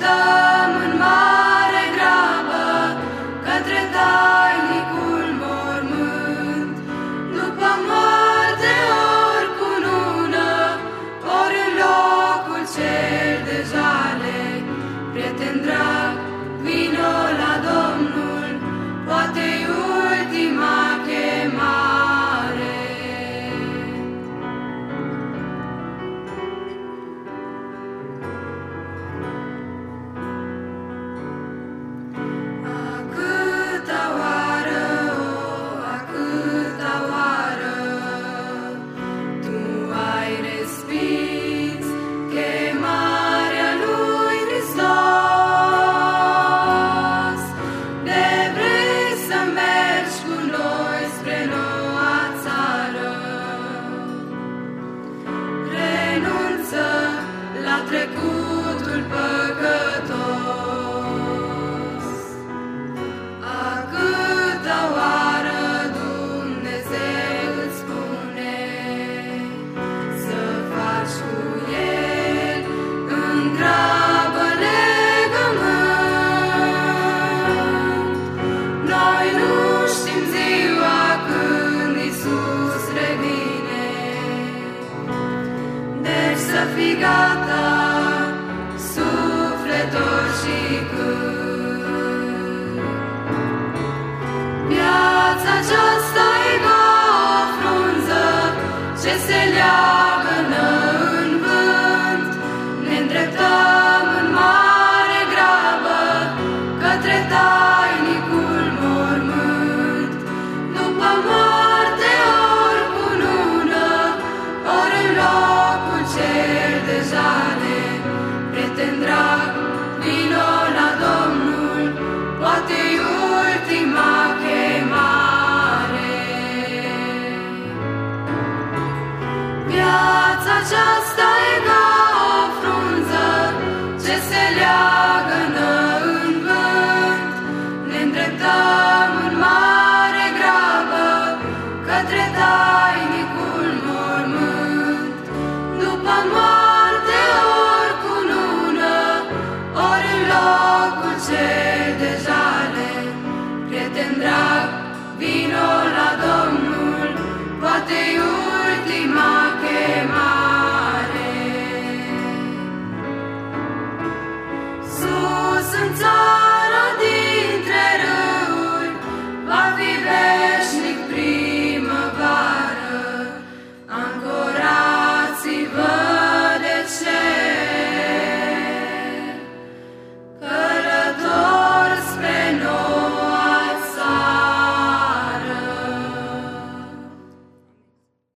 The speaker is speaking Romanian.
dăm în mare grabă către tainicul mormânt, după moarte ori cu nună, ori în locul cel de jale. Prieten drag, vino la Domnul, poate-i ultima chemare. A câta oară, a câta oară tu ai respins chemarea lui Hristos, de vrei să mergi cu noi spre noua țară. Renunță la trecutul păcătos. A câta oară Dumnezeu îți spune să faci cu El în grabă legământ. Noi nu știm ziua când Iisus revine, deci să fii gata, sufletor și cânt.